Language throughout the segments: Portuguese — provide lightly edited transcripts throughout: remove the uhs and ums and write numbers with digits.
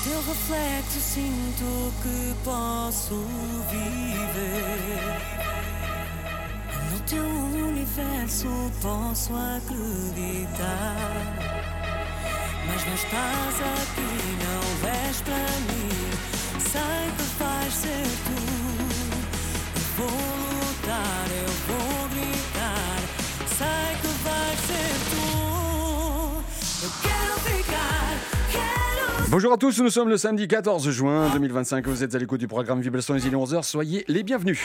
teu reflexo sinto que posso viver. No teu universo posso acreditar. Mas não estás aqui, não és para mim. Sei que vais ser tu. Eu vou lutar, eu vou gritar. Sei que vais ser tu. Eu quero ficar, quero... Bonjour à tous, nous sommes le samedi 14 juin 2025. Vous êtes à l'écoute du programme Vibrations, il est 11h. Soyez les bienvenus.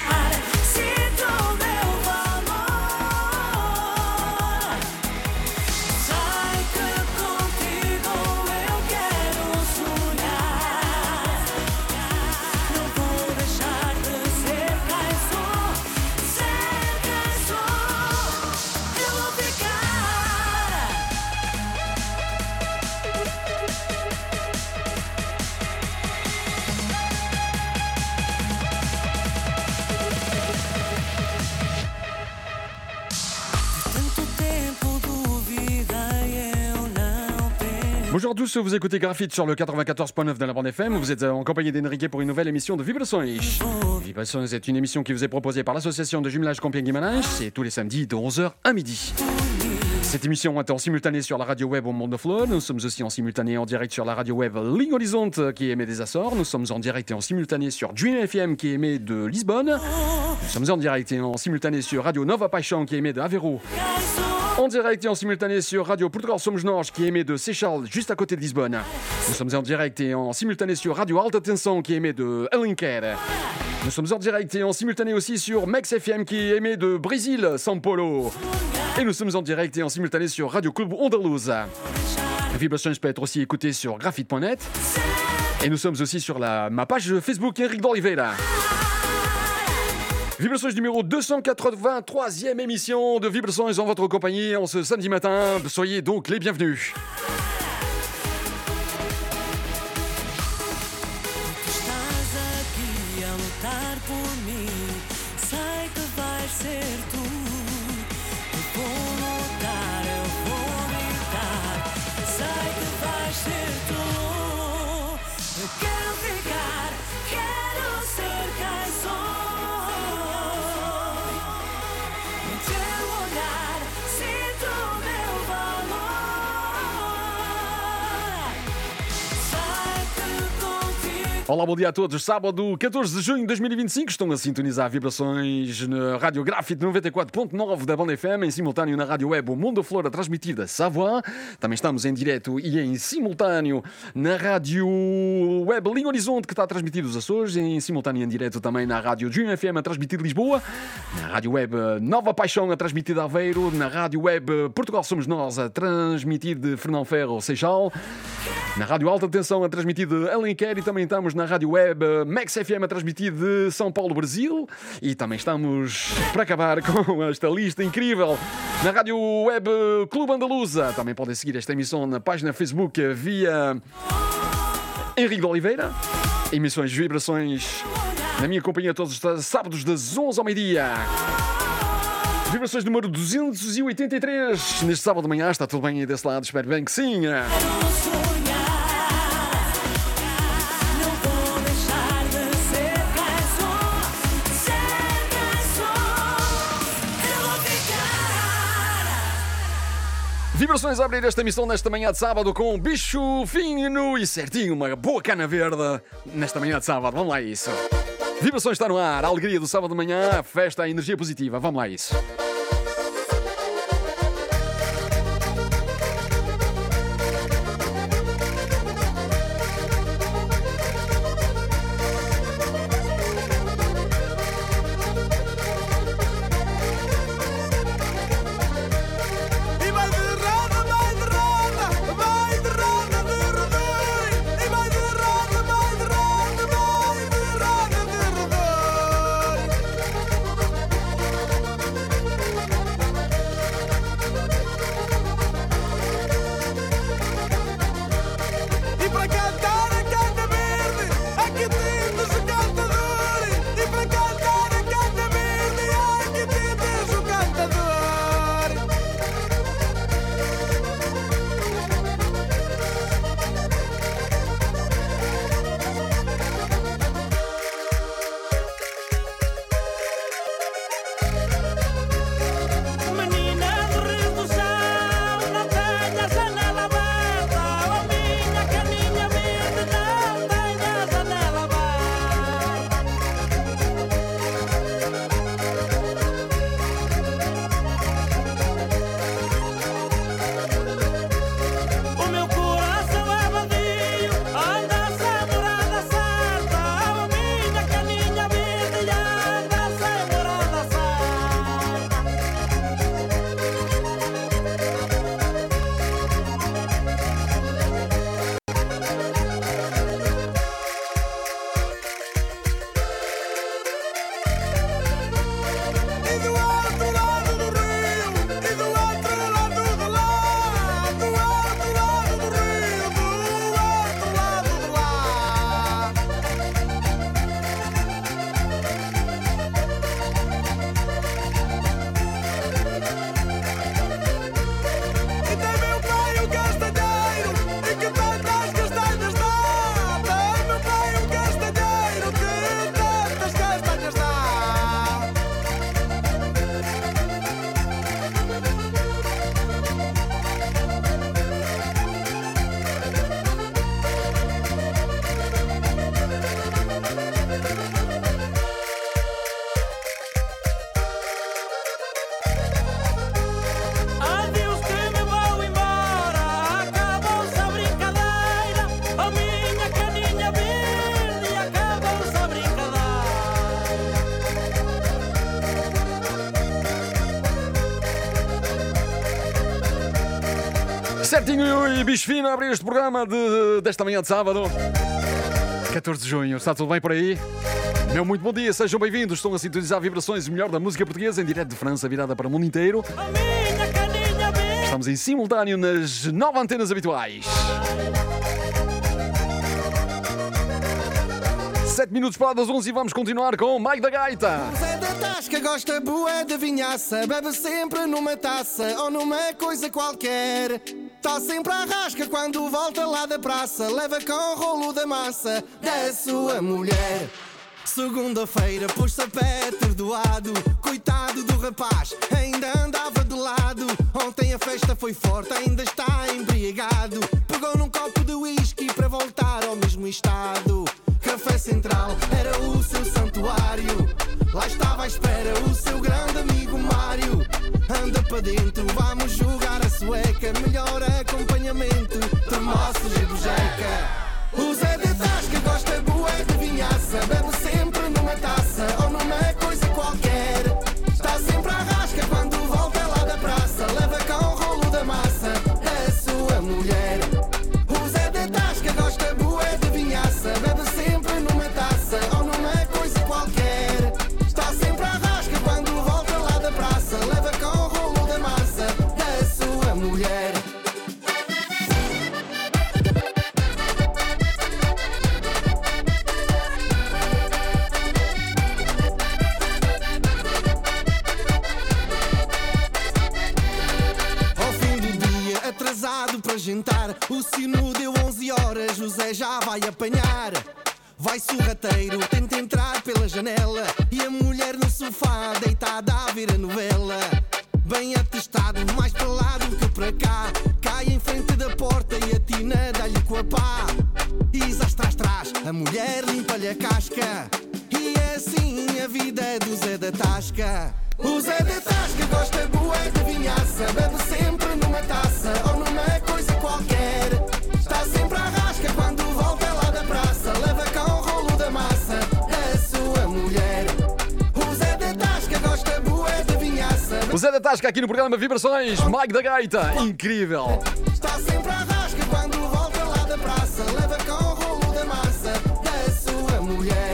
Bonjour à tous, vous écoutez Graphite sur le 94.9 de la bande FM. Vous êtes en compagnie d'Enrique pour une nouvelle émission de Vibrations. Vibrations est une émission qui vous est proposée par l'association de jumelage Compiègne-Guimarães. C'est tous les samedis de 11h à midi. Cette émission est en simultané sur la radio web au Monde de Fleur. Nous sommes aussi en simultané en direct sur la radio web Ligne Horizonte qui émet des Açores. Nous sommes en direct et en simultané sur Dream FM qui émet de Lisbonne. Nous sommes en direct et en simultané sur Radio Nova Paixão qui émet de Aveiro. En direct et en simultané sur Radio Portugal Somos Nós qui émet de Seixal juste à côté de Lisbonne. Nous sommes en direct et en simultané sur Radio Alta Tensão qui émet de Alenquer. Nous sommes en direct et en simultané aussi sur Max FM qui émet de Brésil, São Paulo. Et nous sommes en direct et en simultané sur Radio Club Andaluz. Vibrations peut être aussi écoutée sur graphite.net. Et nous sommes aussi sur ma page Facebook Henrique d'Oliveira. Vibrations numéro 283e émission de Vibrations en votre compagnie en ce samedi matin. Soyez donc les bienvenus. Olá, bom dia a todos. Sábado 14 de junho de 2025 estão a sintonizar Vibrações na Rádio Graphite 94.9 da Banda FM, em simultâneo na Rádio Web O Mundo Flor, a transmitir da Savoie. Também estamos em direto e em simultâneo na Rádio Web Ligne Horizonte, que está a transmitir dos Açores, em simultâneo e em direto também na Rádio Dream FM, a transmitir de Lisboa, na Rádio Web Nova Paixão, a transmitir de Aveiro, na Rádio Web Portugal Somos Nós, a transmitir de Fernão Ferro, Seixal, na Rádio Alta Tensão, a transmitir de Alenquer, e também estamos na Rádio Web Max FM a transmitir de São Paulo, Brasil, e também estamos para acabar com esta lista incrível na Rádio Web Clube Andaluza. Também podem seguir esta emissão na página Facebook via Henrique de Oliveira. Emissões Vibrações na minha companhia todos os sábados das 11 ao meio-dia. Vibrações número 283 neste sábado de manhã. Está tudo bem aí desse lado? Espero bem que sim. Vibrações a abrir esta emissão nesta manhã de sábado com um bicho fino e certinho, uma boa cana verde nesta manhã de sábado. Vamos lá a isso. Vibrações está no ar, a alegria do sábado de manhã, a festa, a energia positiva. Vamos lá a isso. Certinho e bicho fino a abrir este programa desta manhã de sábado, 14 de junho. Está tudo bem por aí? Meu muito bom dia, sejam bem-vindos. Estão a sintonizar vibrações, o melhor da música portuguesa, em direto de França, virada para o mundo inteiro. Estamos em simultâneo nas 9 antenas habituais. 7 minutos para das 11 e vamos continuar com o Mike da Gaita. Zé da Tasca gosta bué de vinhaça, bebe sempre numa taça ou numa coisa qualquer. Tá sempre à rasca quando volta lá da praça, leva com o rolo da massa da sua mulher. Segunda-feira pôs-se a pé atordoado, coitado do rapaz, ainda andava de lado. Ontem a festa foi forte, ainda está embriagado. Pegou num copo de whisky para voltar ao mesmo estado. Café Central era o seu santuário, lá estava à espera o seu grande amigo Mário. Anda para dentro, vamos jogar a sueca, melhor acompanhamento, termossos e bujeca. O Zé da Tasca gosta bué de vinhaça, bebe sempre numa taça ou numa coisa qualquer. Está sempre à rasca quando volta lá da praça, leva com o rolo da massa da sua mulher. O Zé da Tasca gosta bué de vinhaça, bebe sempre numa taça ou numa coisa qualquer. Está sempre à rasca quando volta lá da praça, leva com o rolo da massa da sua mulher. Para jantar, o sino deu 11 horas, José já vai apanhar. Vai sorrateiro, tenta entrar pela janela e a mulher no sofá deitada a ver a novela. Bem atestado, mais para lá do que para cá, cai em frente da porta e a tina dá-lhe com a pá. E zás trás, a mulher limpa-lhe a casca. E é assim a vida do Zé da Tasca. O Zé da Tasca gosta bué de vinhaça, bebe sempre numa taça ou numa coisa qualquer. Está sempre à rasca quando volta lá da praça, leva com o rolo da massa a sua mulher. O Zé da Tasca gosta bué de vinhaça. O Zé da Tasca aqui no programa Vibrações, Mike da Gaita, incrível. Está sempre à rasca quando volta lá da praça, leva com o rolo da massa da sua mulher.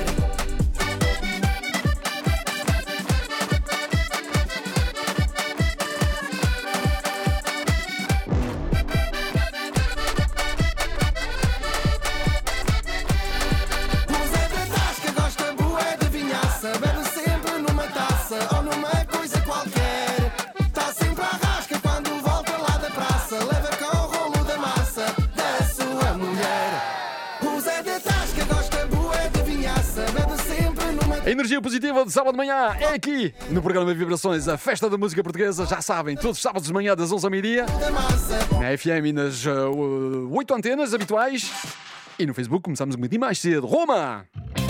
A energia positiva de sábado de manhã é aqui no programa Vibrações, a festa da música portuguesa. Já sabem, todos os sábados de manhã das 11 ao meio-dia, na FM e nas 8 antenas habituais. E no Facebook começamos um pouquinho mais cedo. Roma!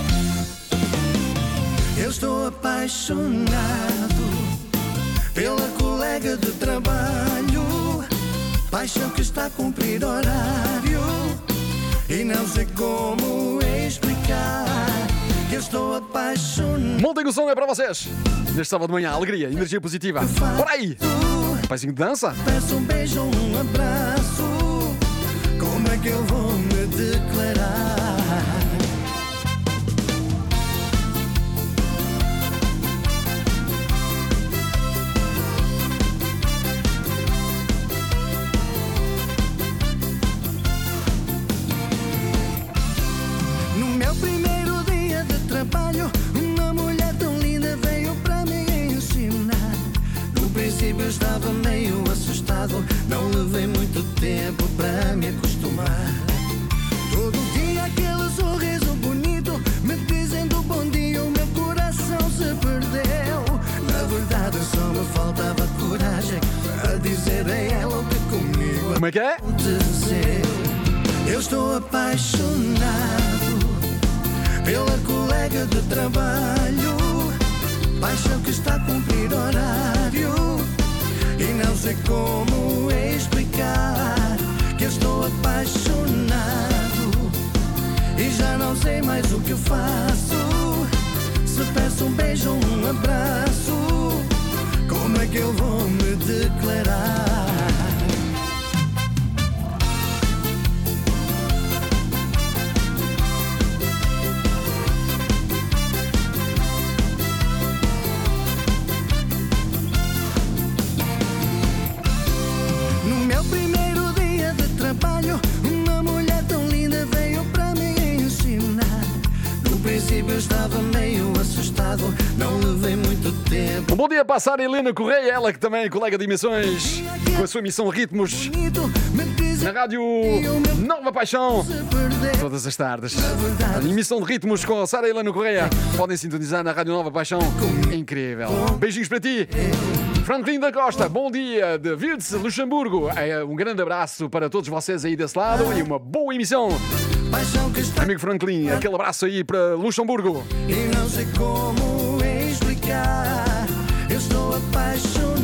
Eu estou apaixonado pela colega de trabalho, paixão que está a cumprir horário e não sei como explicar. Eu estou apaixonado. Montem o som, é para vocês. Neste sábado de manhã, alegria, energia positiva. Por aí! Paizinho de dança. Peço um beijo, um abraço. Como é que eu vou me declarar? No meu primeiro dia de trabalho, uma mulher tão linda veio para me ensinar. No princípio eu estava meio assustado, não levei muito tempo para me acostumar. Todo dia aquele sorriso bonito, me dizendo bom dia, o meu coração se perdeu. Na verdade só me faltava coragem a dizer a ela o que comigo Como é que é? aconteceu. Eu estou apaixonado pela colega de trabalho, paixão que está a cumprir horário e não sei como explicar que eu estou apaixonado e já não sei mais o que eu faço. Se peço um beijo ou um abraço, como é que eu vou me declarar? contigo eu estava meio assustado, não levei muito tempo. Um bom dia para a Sara Helena Correia, ela que também é colega de emissões, com a sua emissão Ritmos, na rádio Nova Paixão, todas as tardes. A emissão de Ritmos com a Sara Helena Correia. Podem sintonizar na rádio Nova Paixão. Incrível. Beijinhos para ti. Franklin da Costa, bom dia de Virts, Luxemburgo. Um grande abraço para todos vocês aí desse lado e uma boa emissão. Amigo Franklin, aquele abraço aí para Luxemburgo. E não sei como explicar, eu estou apaixonado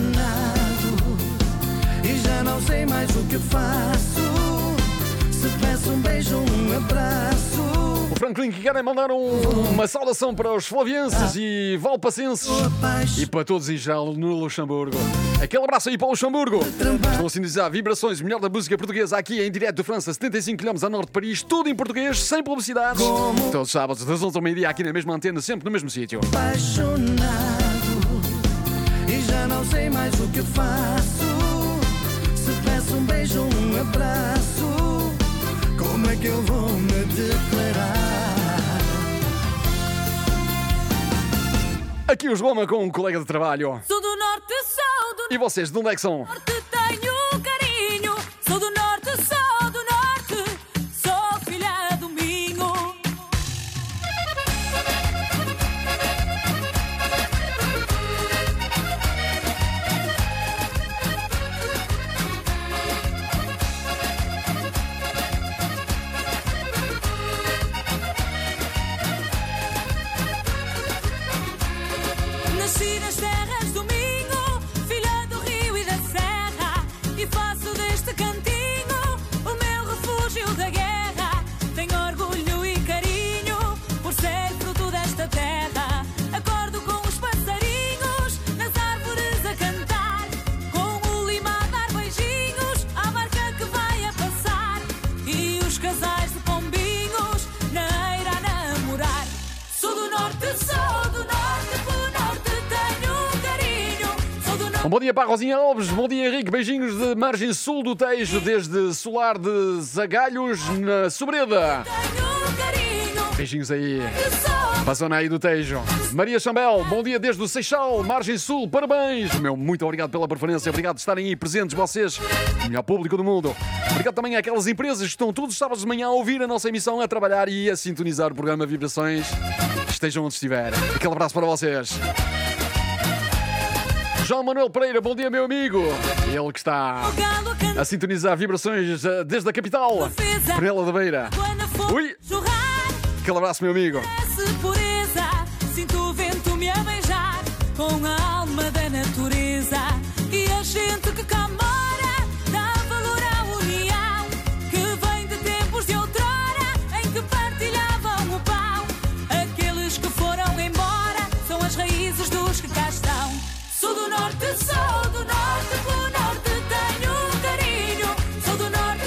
e já não sei mais o que faço. Se peço um beijo, um abraço. O Franklin que querem mandar uma saudação para os flavienses e valpacenses e para todos em geral no Luxemburgo. Aquele abraço aí para o Luxemburgo. Estão a sintonizar vibrações, melhor da música portuguesa aqui em direto de França, 75 km a norte de Paris, tudo em português, sem publicidades. Todos os sábados, das 11 ao meio-dia, aqui na mesma antena, sempre no mesmo sítio. Apaixonado e já não sei mais o que faço. Se peço um beijo, um abraço, como é que eu vou me declarar? Aqui os Goma com um colega de trabalho. Sou do norte, sou do E vocês, de onde é que são? norte, tenho carinho. Sou do norte, sou do norte, sou filha do Minho. Nasci nas terras do Minho, filha do rio e da serra, e faço deste cantinho o meu refúgio da guerra. Tenho orgulho e carinho por ser fruto desta terra. Acordo com os passarinhos nas árvores a cantar, com o lima a dar beijinhos à barca que vai a passar, e os casais de pombinhos na eira a namorar. Sou do norte, pelo norte tenho carinho. Sou do norte. Um bom dia para a Rosinha Alves, bom dia Henrique, beijinhos de margem sul do Tejo, desde Solar de Zagalhos, na Sobreda. Tenho carinho, Beijinhos aí, sou para a zona aí do Tejo. Maria Chambel, bom dia desde o Seixal, margem sul, parabéns. Muito obrigado pela preferência, obrigado de estarem aí presentes vocês, o melhor público do mundo. Obrigado também àquelas empresas que estão todos os sábados de manhã a ouvir a nossa emissão, a trabalhar e a sintonizar o programa Vibrações. Estejam onde estiver. Aquele abraço para vocês. João Manuel Pereira, bom dia meu amigo. Ele que está galo a cantar. a sintonizar vibrações desde a capital, Penela da Beira. Quando a fogo Ui. jorrar, Aquele abraço meu amigo. desce pureza. Sinto o vento me a beijar com a alma da natureza. E a gente que cá mora dá valor à união, que vem de tempos de outrora em que partilhavam o pão. Aqueles que foram embora são as raízes dos que cá estão. Sou do norte, pelo norte tenho carinho. Sou do norte,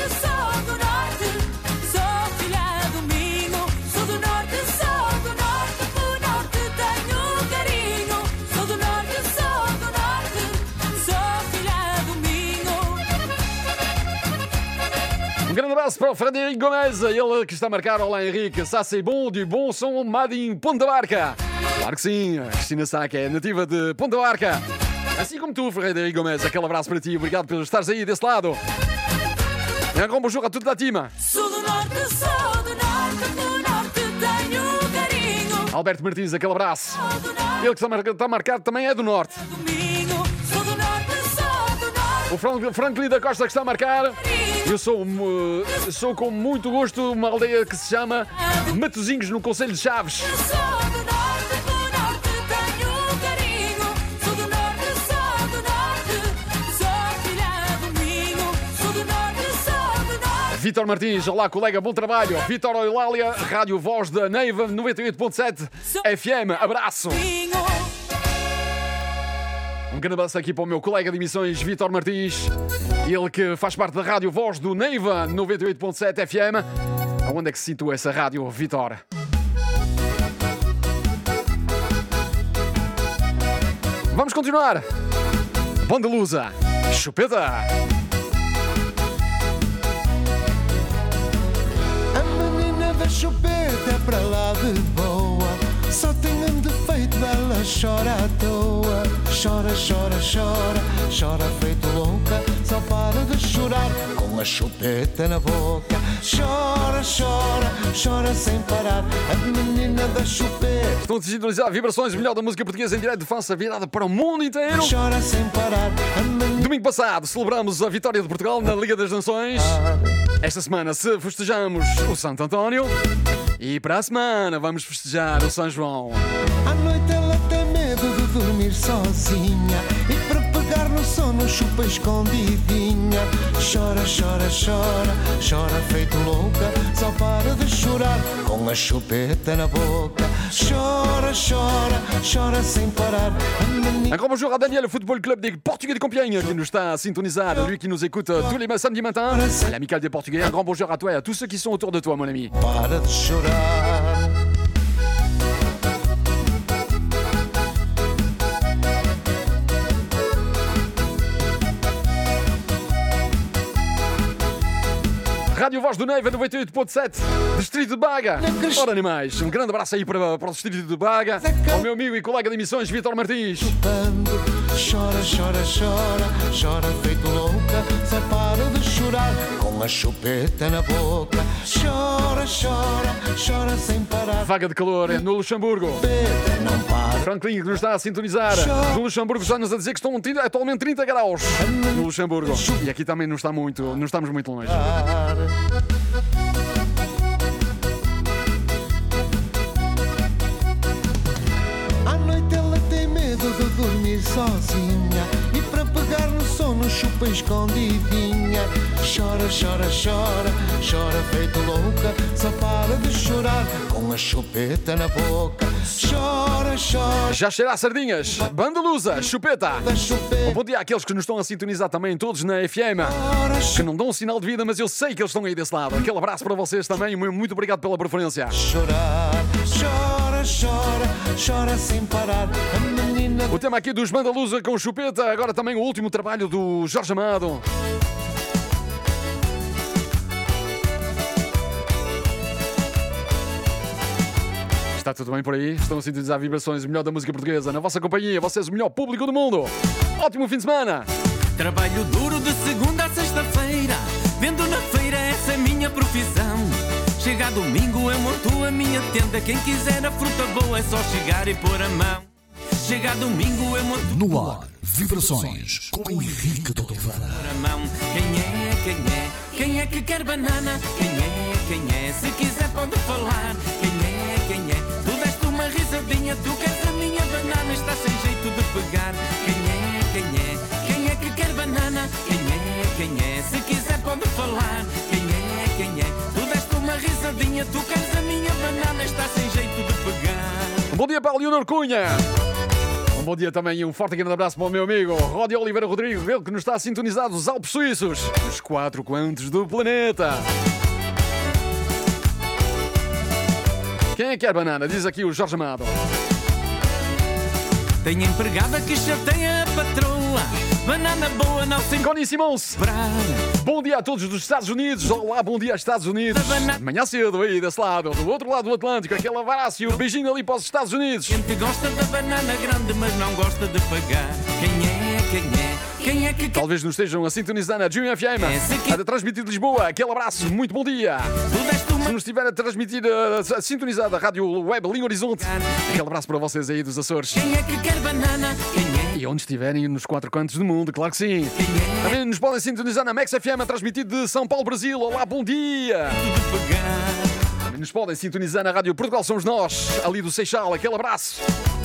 sou filha do Minho. Sou do norte, pelo norte tenho carinho. Sou do norte, sou filha do Minho. Um grande abraço para o Frederico Gomes, ele que está a marcar. Olá Henrique, Sassi bom de bom som Madin Ponta Barca. Claro que sim, a Cristina Sá, que é nativa de Ponta Barca. Assim como tu, Frederico Gomes, aquele abraço para ti, obrigado por estares aí desse lado. E agora bonjour a tudo da time. Sou do norte, pelo norte tenho carinho. Alberto Martins, aquele abraço. Sou do norte, Ele que está marcado também é do norte. do Minho. Sou do norte, O Franklin da Costa que está a marcar. Eu sou com muito gosto uma aldeia que se chama Matosinhos, no Concelho de Chaves. sou do norte, pelo norte tenho carinho. Sou do norte, sou filha do Minho. Sou do norte. Vítor Martins, olá colega, bom trabalho. Vítor Eulália, Rádio Voz da Neiva, 98.7 FM, abraço. Minho. Um grande abraço aqui para o meu colega de emissões, Vítor Martins. Ele que faz parte da Rádio Voz do Neiva, 98.7 FM. Aonde é que se situa essa rádio, Vítor? Vamos continuar. Banda Lusa, chupeta. A menina da chupeta é para lá de boa. chora à toa. Chora, chora, chora, chora feito louca. Só para de chorar com a chupeta na boca. Chora, chora, chora sem parar. A menina da chupeta. Estão a sintonizar vibrações, melhor da música portuguesa em direto de França, virada para o mundo inteiro. Chora sem parar. A menina... Domingo passado celebramos a vitória de Portugal na Liga das Nações. Esta semana festejamos o Santo António. E para a semana vamos festejar o São João. À noite ela tem medo de dormir sozinha. E para pegar no sono chupa escondidinha. Chora, chora, chora, chora feito louca. Só para de chorar com a chupeta na boca. Chora, chora, chora sem parar. Un grand bonjour à Daniel, le football club des Portugais de Compiègne qui nous está à sintoniser, lui qui nous écoute tous les samedis matins, l'amicale des Portugais. Un grand bonjour à toi et à tous ceux qui sont autour de toi, mon ami. Para de chorar. Rádio Voz do Neiva 98.7, Distrito de Baga. Ora, animais, um grande abraço aí para o Distrito de Baga, ao meu amigo e colega de emissões, Vítor Martins. Chora, chora, chora, chora feito louca. Só para de chorar com a chupeta na boca. Chora, chora, chora sem parar. Vaga de calor no Luxemburgo. Não para. Franklin, que nos está a sintonizar do Luxemburgo, está-nos a dizer que estão atualmente 30 graus no Luxemburgo. E aqui também não estamos muito longe. À noite ela tem medo de dormir sozinha. E para pegar no sono chupa escondidinha. Chora, chora, chora, chora feito louca. Só para de chorar com a chupeta na boca. Chora, chora. Já cheira a sardinhas, Banda Lusa, Chupeta. Da chupeta. Bom dia àqueles que nos estão a sintonizar também, todos na FM, que não dão um sinal de vida, mas eu sei que eles estão aí desse lado. Aquele abraço para vocês também e muito obrigado pela preferência. Chorar, chora, chora, chora sem parar. A menina... O tema aqui dos Banda Lusa com Chupeta, agora também o último trabalho do Jorge Amado. Está tudo bem por aí? Estão a sintonizar vibrações, o melhor da música portuguesa. Na vossa companhia, vocês o melhor público do mundo. Ótimo fim de semana! Trabalho duro de segunda a sexta-feira. Vendo na feira, essa é minha profissão. Chega a domingo, eu monto a minha tenda. Quem quiser a fruta boa é só chegar e pôr a mão. Chega a domingo, eu monto... No ar, vibrações com Henrique de Oliveira. Pôr a mão. Quem é, quem é? Quem é que quer banana? Quem é, quem é? Se quiser pode falar. Quem é, quem é? Tu deste uma risadinha, tu queres a minha banana, está sem jeito de pegar. Quem é, quem é? Quem é que quer banana? Quem é, quem é? Se quiser pode falar. Quem é, quem é? Tu deste uma risadinha, tu queres a minha banana, está sem jeito de pegar. Um bom dia para a Leonor Cunha. Um bom dia também e um forte grande abraço para o meu amigo Ródio Oliveira Rodrigo, ele que nos está a sintonizar dos Alpes Suíços, os 4 cantos do planeta. Quem é que quer banana? Diz aqui o Jorge Amado. Tem empregada que chateia a patroa. Banana boa não se Connie Simons. comprar. Bom dia a todos dos Estados Unidos. Olá, bom dia aos Estados Unidos. De manhã cedo aí desse lado, do outro lado do Atlântico, aquele abraço e um beijinho ali para os Estados Unidos. Gente gosta da banana grande, mas não gosta de pagar. Quem é, quem é? Quem é que quer? Talvez nos estejam a sintonizar na Junior FM, a transmitir de Lisboa. Aquele abraço, muito bom dia. Tu deste uma Se nos estiver a transmitir, a sintonizar da Rádio Web Linha Horizonte, aquele abraço para vocês aí dos Açores. Quem é que quer banana? Quem é? E onde estiverem nos 4 cantos do mundo, claro que sim. Quem é? Também nos podem sintonizar na Max FM, a transmitir de São Paulo, Brasil. Olá, bom dia. De pegar. Também nos podem sintonizar na Rádio Portugal Somos Nós, ali do Seixal. Aquele abraço.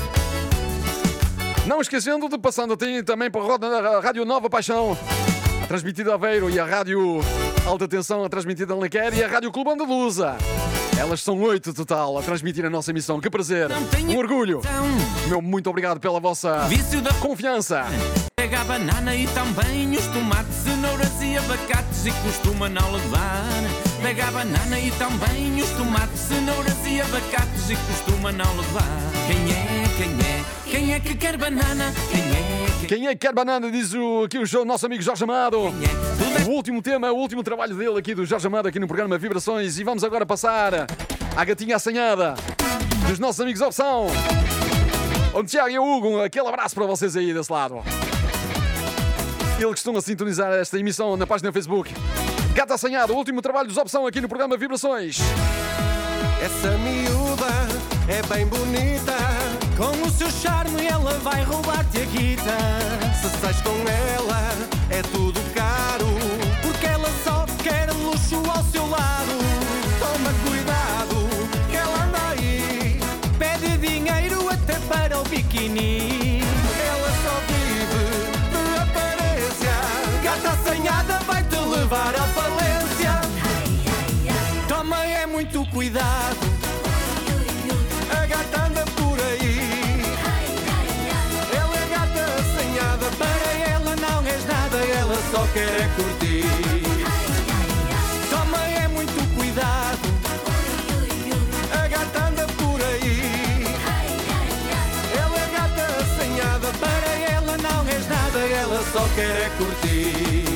Não esquecendo de passando também para a Rádio Nova Paixão, a transmitida a Aveiro, e a Rádio Alta Tensão, a transmitida a Lequer, e a Rádio Clube Andaluza. Elas são 8 total a transmitir a nossa emissão. Que prazer, um orgulho. Meu muito obrigado pela vossa Vício da confiança. pega a banana e também os tomates, cenouras e abacates e costuma não levar. Pega a banana e também os tomates, cenouras e abacates e costuma não levar. Quem é, quem é? Quem é que quer banana? Quem é? Quem é que quer banana? Diz aqui o nosso amigo Jorge Amado. O último tema, o último trabalho dele aqui do Jorge Amado aqui no programa Vibrações. E vamos agora passar à gatinha assanhada dos nossos amigos Opção. O Tiago e o Hugo, aquele abraço para vocês aí desse lado. Eles que estão a sintonizar esta emissão na página do Facebook. Gata Assanhada, o último trabalho dos Opção aqui no programa Vibrações. Essa miúda é bem bonita. Com o seu charme ela vai roubar-te a guita. Se sais com ela é tudo caro, Porque ela só quer luxo ao seu lado. toma cuidado que ela anda aí. Pede dinheiro até para o biquíni. Ela só vive de aparência. Gata assanhada vai-te levar à falência. Toma é muito cuidado. A gata anda por aí. Ela é gata assanhada. Para ela não és nada, ela só quer é curtir. Toma é muito cuidado. A gata anda por aí. Ela é gata assanhada. Para ela não és nada, ela só quer é curtir.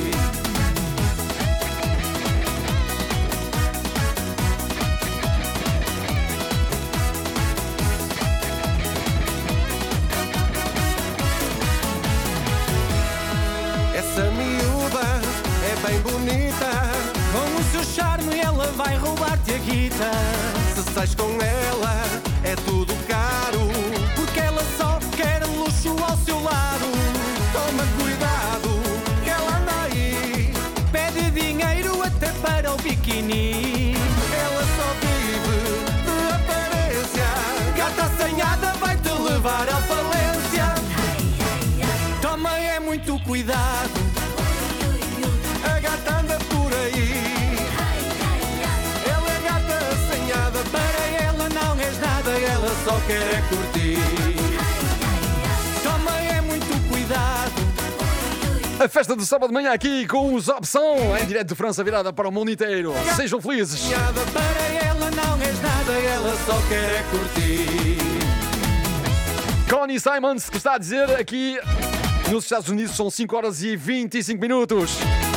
Essa miúda é bem bonita. Com o seu charme ela vai roubar-te a guita. Se sais com ela é tudo caro, Porque ela só quer luxo ao seu lado. toma cuidado que ela anda aí. Pede dinheiro até para o biquíni. Ela só vive de aparência. Gata assanhada vai-te levar à falência. Toma é muito cuidado. A gata anda por aí. Ela é gata assanhada. Para ela não és nada, ela só quer é curtir. Toma é muito cuidado. A festa do sábado de manhã aqui com os Opção, em direto de França, virada para o mundo inteiro. Sejam felizes. Para ela não és nada, ela só quer é curtir. Connie Simons, que está a dizer aqui nos Estados Unidos são 5 horas e 25 minutos.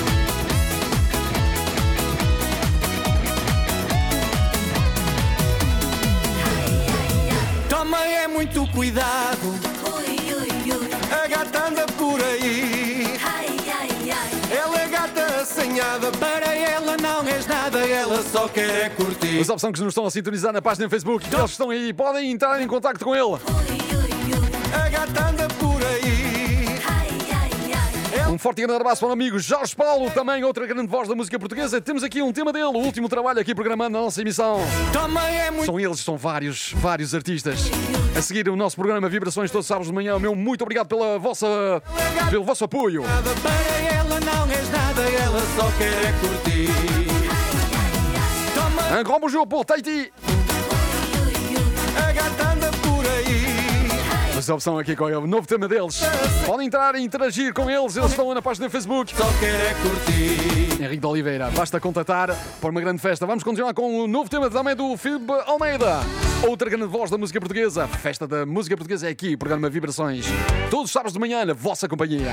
Toma é muito cuidado. A gata anda por aí. Ela é gata assanhada. Para ela não és nada, ela só quer é curtir. Os Opção que nos estão a sintonizar na página do Facebook, eles estão aí, podem entrar em contacto com ele. A gata anda por aí. Um forte e grande abraço para o amigo Jorge Paulo, também outra grande voz da música portuguesa. Temos aqui um tema dele, o último trabalho aqui programando na nossa emissão. Toma é muito. São eles, são vários artistas. A seguir o nosso programa Vibrações todos os sábados de manhã. O meu muito obrigado pelo vosso apoio. Para ela não és nada, ela só quer é curtir. Toma Un grand bonjour pour Tahiti. A gata anda por aí. Os Opção aqui com o novo tema deles. Podem entrar e interagir com eles. Eles estão na página do Facebook. só quer é curtir. Henrique de Oliveira, basta contatar para uma grande festa. Vamos continuar com o novo tema também do Filipe Almeida. Outra grande voz da música portuguesa. A festa da música portuguesa é aqui, programa Vibrações. Todos os sábados de manhã, na vossa companhia.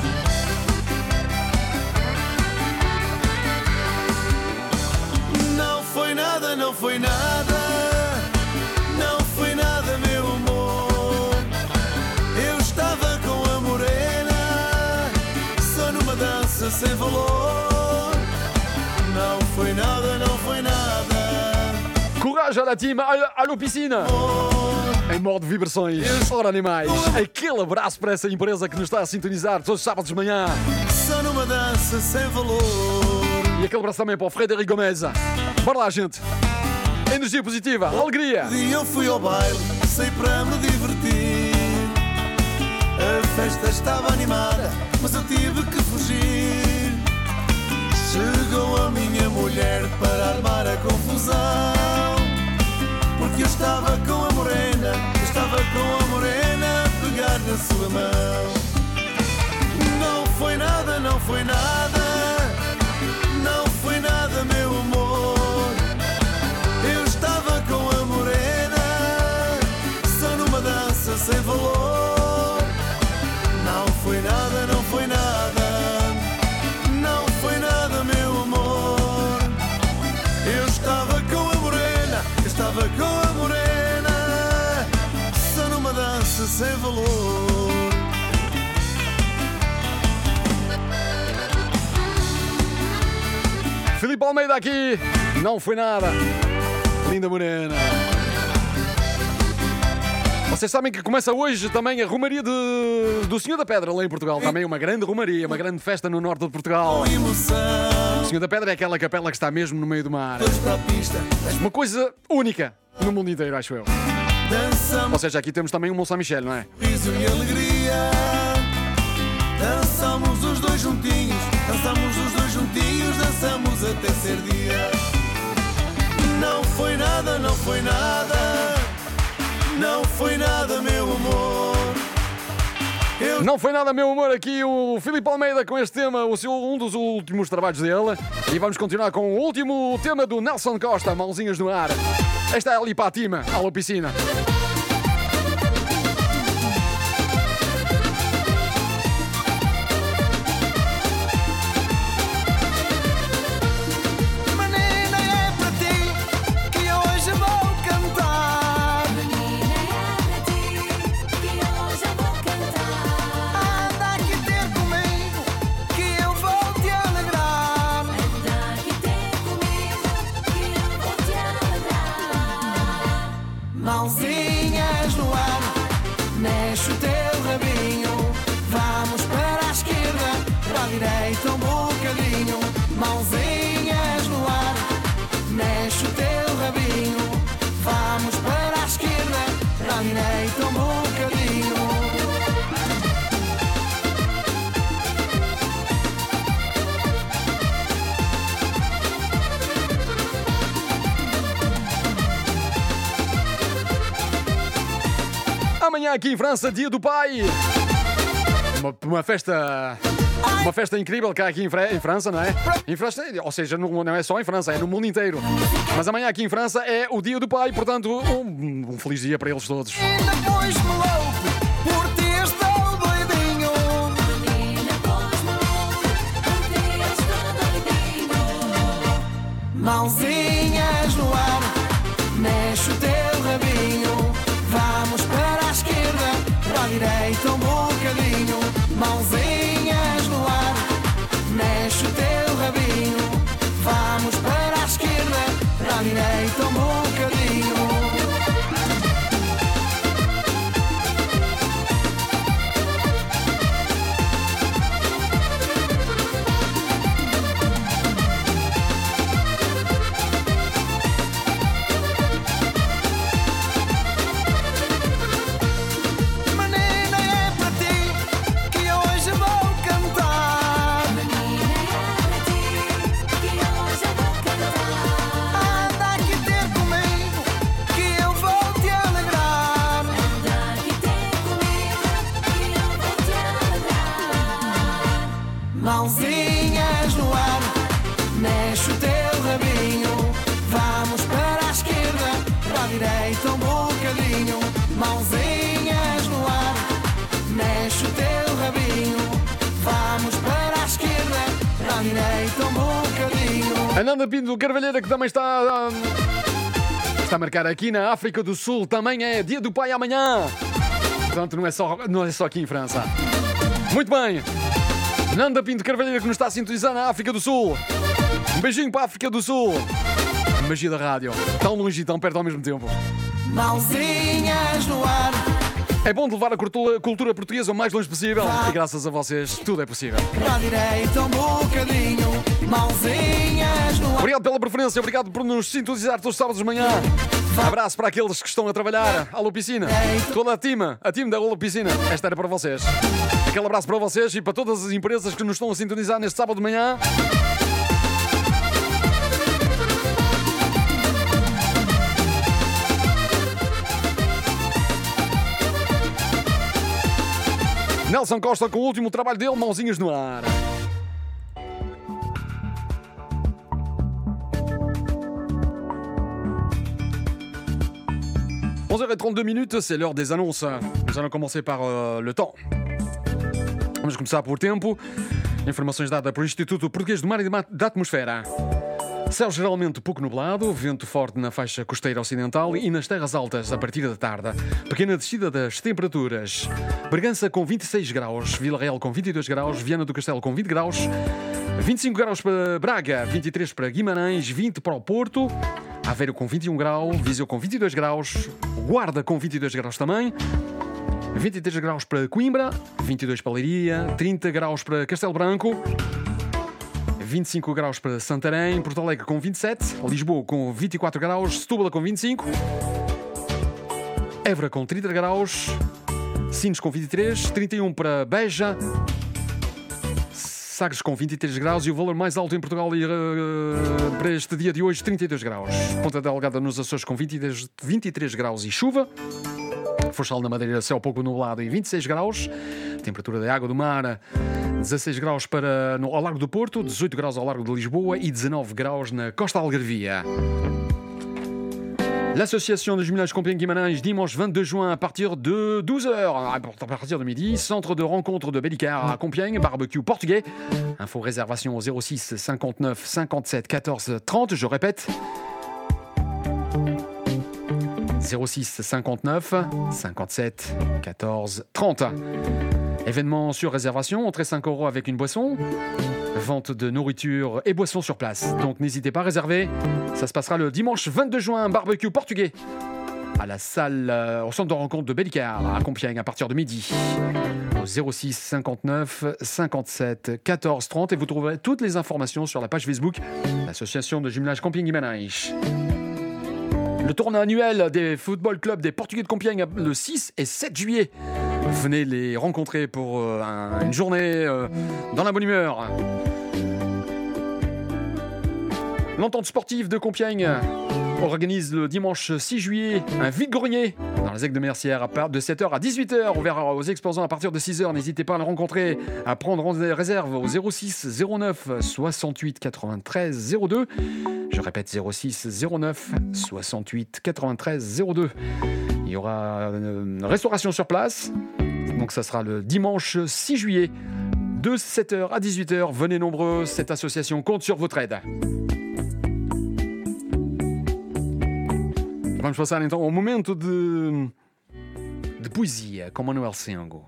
Não foi nada, não foi nada. Não foi nada, meu amor. Eu estava com a morena, só numa dança sem valor. Não foi nada, não foi nada. Coragem à team, alô piscina. Em modo Vibrações. Ora, animais. Aquele abraço para essa empresa que nos está a sintonizar todos os sábados de manhã. Só numa dança sem valor. E aquele abraço também para o Frederico Gomes. Bora lá, gente. Energia positiva, alegria. Um dia eu fui ao baile, saí para me divertir. A festa estava animada, mas eu tive que fugir. Chegou a minha mulher para armar a confusão. Porque eu estava com a morena, a pegar na sua mão. Não foi nada, não foi nada. Não foi nada, meu amor. Eu estava com a morena, só numa dança sem valor. Não foi nada, não foi nada. Não foi nada, meu amor. Eu estava com a morena, só numa dança sem valor. Filipe Almeida aqui, não foi nada. Linda Morena. Vocês sabem que começa hoje também a Romaria do Senhor da Pedra, lá em Portugal. Também uma grande romaria, uma grande festa no norte de Portugal. O Senhor da Pedra é aquela capela que está mesmo no meio do mar. Uma coisa única no mundo inteiro, acho eu. Ou seja, aqui temos também o Mont Saint-Michel, não é? Riso e alegria. Dançamos os dois juntinhos. Dançamos os dois juntinhos. Dançamos até ser dia. Não foi nada, não foi nada. Não foi nada, meu amor. Não foi nada, meu amor. Aqui o Filipe Almeida com este tema, um dos últimos trabalhos dele. E vamos continuar com o último tema do Nelson Costa, Mãozinhas no Ar. Esta é ali para a Tima, alô piscina. Mãozinhas no ar, mexe o teu rabinho. Vamos para a esquerda, para a direita um bocadinho. Mãozinhas no ar, mexe o teu rabinho. Vamos para a esquerda, para a direita um bocadinho. Amanhã aqui em França, Dia do Pai. Uma festa incrível que há aqui em França, não é? Em França, ou seja, não é só em França, é no mundo inteiro. Mas amanhã aqui em França é o Dia do Pai, portanto, um feliz dia para eles todos. Menina, pois-me louco, por ti estou doidinho. Menina, pois-me louco, por ti estou doidinho. Mãozinhas no ar, mexe o teu rabinho. Vamos para a esquerda, para a direita um bocadinho. Mãozinhas no ar, mexe o teu rabinho. Vamos para a esquerda, para a direita um bocadinho. Mãozinhas no ar, mexe o teu rabinho. Vamos para a esquerda, para a direita um bocadinho. Mãozinhas no ar, mexe o teu rabinho. Vamos para a esquerda, para a direita um bocadinho. Ananda Pinto Carvalheira, que também está a marcar aqui na África do Sul. Também é Dia do Pai amanhã. Portanto, não é só aqui em França. Muito bem. Nanda Pinto Carvalheira, que nos está a sintonizar na África do Sul. Um beijinho para a África do Sul. A magia da rádio. Tão longe e tão perto ao mesmo tempo. Mãozinhas no ar. É bom de levar a cultura portuguesa o mais longe possível. E graças a vocês, tudo é possível. Para a direita um bocadinho. Mãozinhas no ar. Obrigado pela preferência, obrigado por nos sintonizar todos os sábados de manhã. Abraço para aqueles que estão a trabalhar. Alô Piscina. Toda a time da Alô Piscina. Esta era para vocês. Aquele abraço para vocês e para todas as empresas que nos estão a sintonizar neste sábado de manhã. Nelson Costa com o último trabalho dele, Mãozinhas no Ar. « 11h32, c'est l'heure des annonces. Nous allons commencer par le temps. Vamos começar por tempo. Informações dadas pelo Instituto Português do Mar e da Atmosfera. Céu geralmente pouco nublado, vento forte na faixa costeira ocidental e nas terras altas a partir da tarde. Pequena descida das temperaturas. Bragança com 26 graus, Vila Real com 22 graus, Viana do Castelo com 20 graus, 25 graus para Braga, 23 para Guimarães, 20 para o Porto, Aveiro com 21 graus, Viseu com 22 graus, Guarda com 22 graus também, 23 graus para Coimbra, 22 para Leiria, 30 graus para Castelo Branco, 25 graus para Santarém, Porto Alegre com 27, Lisboa com 24 graus, Setúbal com 25, Évora com 30 graus, Sines com 23, 31 para Beja, Sagres com 23 graus e o valor mais alto em Portugal para este dia de hoje, 32 graus. Ponta Delgada nos Açores com 23 graus e chuva. Funchal na Madeira, céu pouco nublado e 26 graus. Temperatura da água do mar, 16 graus ao Largo do Porto, 18 graus ao Largo de Lisboa e 19 graus na Costa Algarvia. L'Association de Jumelage Compiègne-Guimarães, dimanche 22 juin à partir de 12h, à partir de midi, centre de rencontre de Bellicar à Compiègne, barbecue portugais. Info réservation au 06 59 57 14 30, je répète. 06 59 57 14 30. Événement sur réservation, entrée 5 € avec une boisson. Vente de nourriture et boissons sur place. Donc n'hésitez pas à réserver. Ça se passera le dimanche 22 juin, barbecue portugais. À la salle, au centre de rencontre de Bellicar, à Compiègne, à partir de midi. Au 06 59 57 14 30. Et vous trouverez toutes les informations sur la page Facebook l'Association de Jumelage Compiègne-Guimarães. Le tournoi annuel des football clubs des Portugais de Compiègne le 6 et 7 juillet. Venez les rencontrer pour une journée dans la bonne humeur. L'entente sportive de Compiègne organise le dimanche 6 juillet un vide-grenier dans les Aigues de Mercière de 7h à 18h. Ouvert aux exposants à partir de 6h. N'hésitez pas à le rencontrer, à prendre des réserves au 06 09 68 93 02. Je répète 06 09 68 93 02. Il y aura une restauration sur place. Donc ça sera le dimanche 6 juillet de 7h à 18h. Venez nombreux, cette association compte sur votre aide. Vamos passar então ao momento de poesia com Manuel Sengo.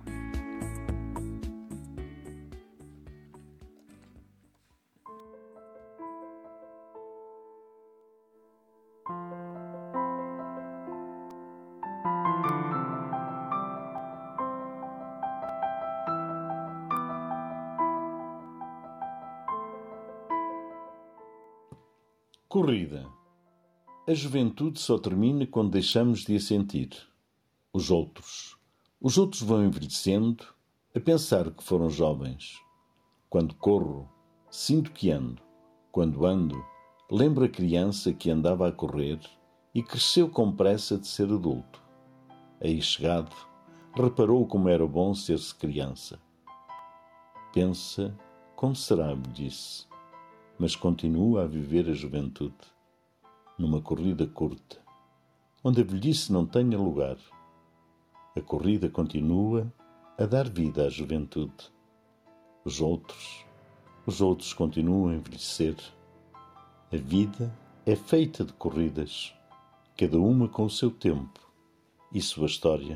Corrida. A juventude só termina quando deixamos de a sentir. Os outros vão envelhecendo a pensar que foram jovens. Quando corro, sinto que ando. Quando ando, lembro a criança que andava a correr e cresceu com pressa de ser adulto. Aí chegado, reparou como era bom ser-se criança. Pensa como será a velhice, mas continua a viver a juventude. Numa corrida curta, onde a velhice não tenha lugar. A corrida continua a dar vida à juventude. Os outros continuam a envelhecer. A vida é feita de corridas, cada uma com o seu tempo e sua história.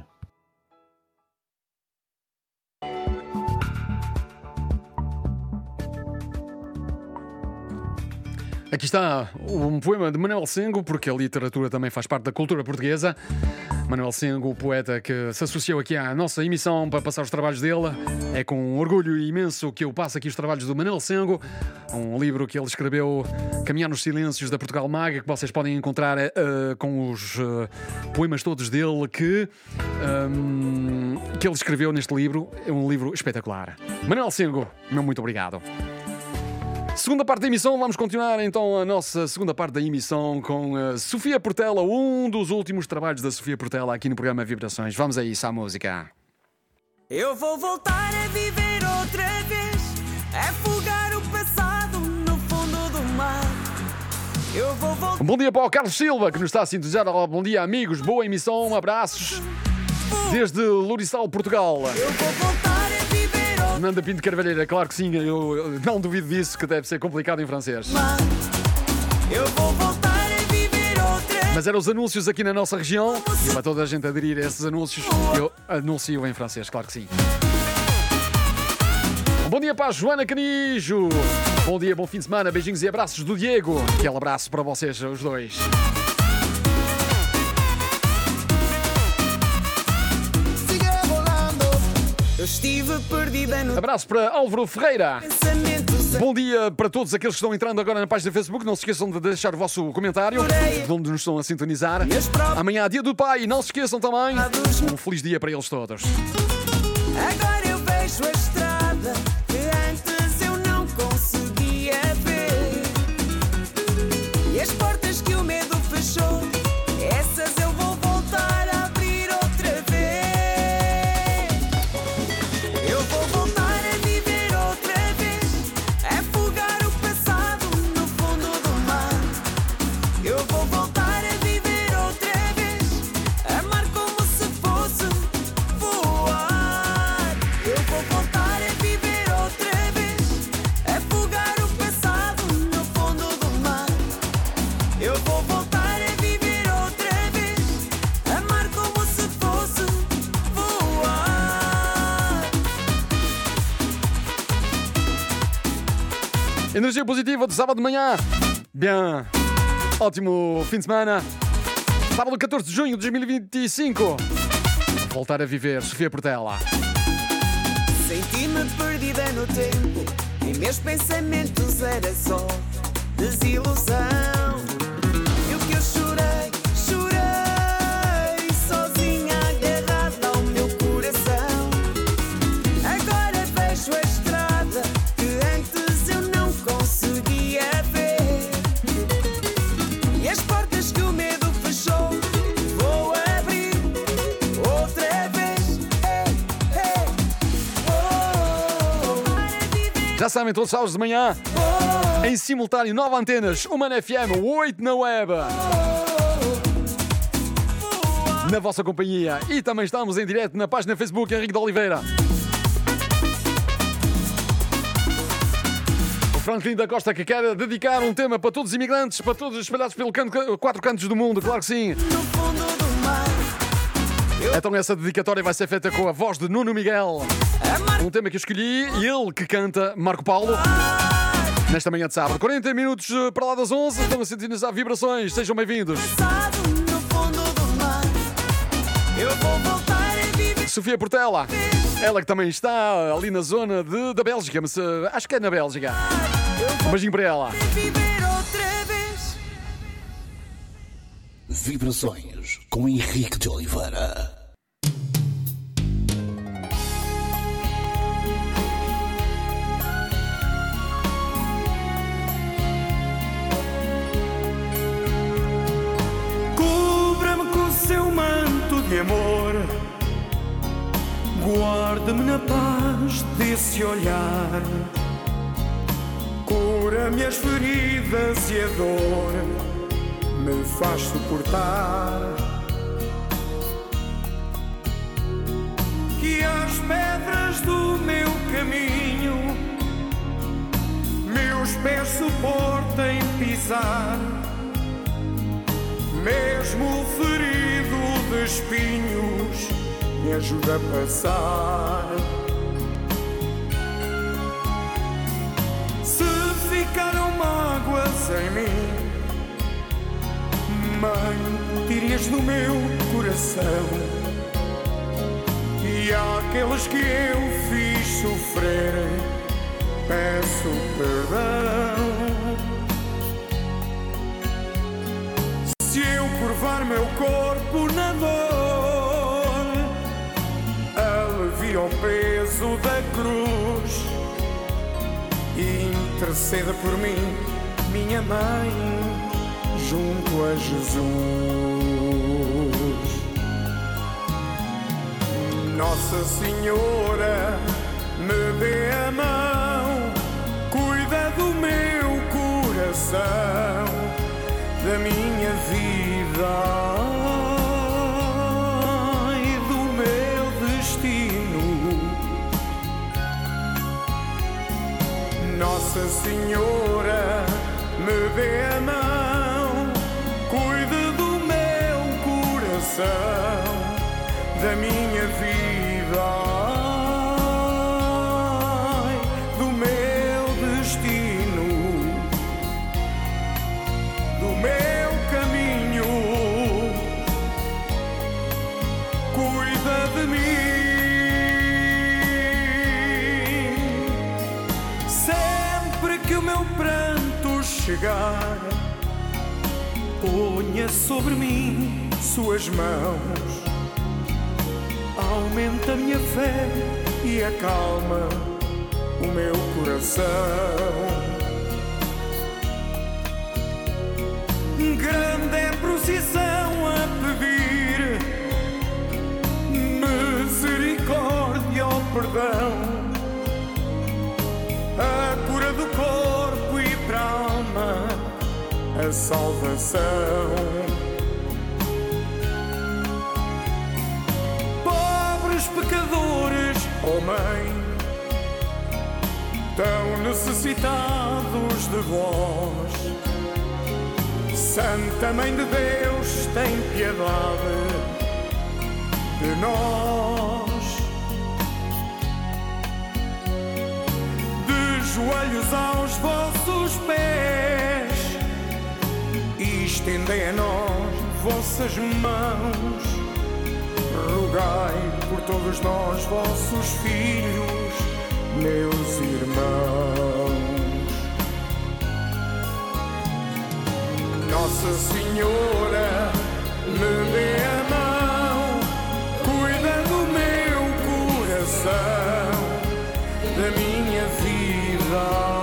Aqui está um poema de Manuel Sengo, porque a literatura também faz parte da cultura portuguesa. Manuel Sengo, o poeta que se associou aqui à nossa emissão para passar os trabalhos dele. É com um orgulho imenso que eu passo aqui os trabalhos do Manuel Sengo, um livro que ele escreveu, Caminhar nos Silêncios da Portugal Maga, que vocês podem encontrar com os poemas todos dele que ele escreveu neste livro. É um livro espetacular. Manuel Sengo, meu muito obrigado. Segunda parte da emissão, vamos continuar então a nossa segunda parte da emissão com a Sofia Portela, um dos últimos trabalhos da Sofia Portela aqui no programa Vibrações. Vamos a isso, à música. Eu vou voltar a viver outra vez, afogar o passado no fundo do mar. Eu vou voltar. Bom dia para o Carlos Silva, que nos está a sintonizar. Bom dia, amigos, boa emissão, abraços desde Lourissal, Portugal. Eu vou voltar a viver outra Nanda Pinto Carvalheira, claro que sim, eu não duvido disso, que deve ser complicado em francês. Eu vou voltar a viver outra. Mas eram os anúncios aqui na nossa região. E para toda a gente aderir a esses anúncios, eu anuncio em francês, claro que sim. Bom dia para a Joana Canijo. Bom dia, bom fim de semana. Beijinhos e abraços do Diego. Aquele abraço para vocês, os dois. Siga rolando. Eu estive perdida no Abraço para Álvaro Ferreira. pensamento. Bom dia para todos aqueles que estão entrando agora na página do Facebook. Não se esqueçam de deixar o vosso comentário, de onde nos estão a sintonizar. Amanhã, dia do pai. Não se esqueçam também. Um feliz dia para eles todos. Agora eu vejo a estrada que antes eu não conseguia ver. E as portas que o medo fechou, essas eu vou voltar a abrir outra vez. Eu vou voltar a viver outra vez, afogar o passado no fundo do mar. Eu vou voltar a viver outra vez, amar como se fosse voar. Eu vou voltar a viver outra vez, afogar o passado no fundo do mar. Eu vou voltar a viver outra vez, amar como se fosse voar. Energia positiva de sábado de manhã. Bien. Ótimo fim de semana. Sábado 14 de junho de 2025. Voltar a viver, Sofia Portela. Senti-me perdida no tempo, e meus pensamentos era só desilusão. E o que eu chorei, chorei, sozinha agarrada ao meu coração. Agora vejo a estrada que antes eu não conseguia ver. E as portas que o medo fechou, vou abrir outra vez. Já sabem, todos os sábados de manhã, em simultâneo, 9 antenas, uma na FM, 8 na web. Na vossa companhia. E também estamos em direto na página Facebook Henrique de Oliveira. O Franklin da Costa que quer dedicar um tema para todos os imigrantes, para todos espalhados pelo quatro cantos do mundo, claro que sim. No fundo do mar, Então essa dedicatória vai ser feita com a voz de Nuno Miguel. Um tema que eu escolhi e ele que canta Marco Paulo. Nesta manhã de sábado, 40 minutos para lá das 11, estão a sintonizar vibrações, sejam bem-vindos. passado no fundo do mar. Eu vou voltar a viver. Sofia Portela, ela que também está ali na zona da Bélgica, mas acho que é na Bélgica. Um beijinho para ela. Viver outra vez. Vibrações com Henrique de Oliveira. Cubra-me com seu manto de amor, guarda-me na paz desse olhar, cura-me as feridas e a dor me faz suportar. Que as pedras do meu caminho meus pés suportem pisar, mesmo ferido de espinhos, me ajuda a passar. Se ficaram mágoas em mim, Mãe, tire-as do meu coração. E àqueles que eu fiz sofrer, peço perdão. Se eu curvar meu corpo na dor, alivia o peso da cruz e interceda por mim, minha mãe, junto a Jesus. Nossa Senhora, me dê a mão, cuida do meu coração, da minha vida e do meu destino. Nossa Senhora, me dê a mão, da minha vida, ai, do meu destino, do meu caminho, cuida de mim. Sempre que o meu pranto chegar, ponha sobre mim suas mãos, aumenta a minha fé e acalma o meu coração. Grande é a procissão a pedir misericórdia ou perdão, a cura do corpo e para a alma a salvação. Pobres pecadores, oh Mãe, tão necessitados de vós. Santa Mãe de Deus, tem piedade de nós. De joelhos aos vossos pés, e estendei a nós vossas mãos. Rogai por todos nós, vossos filhos, meus irmãos. Nossa Senhora, me dê a mão, cuida do meu coração, da minha vida